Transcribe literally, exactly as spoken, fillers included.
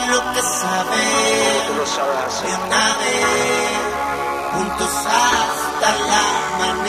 lo que saber, tú lo sabes hacer. de una vez, juntos hasta el amanecer.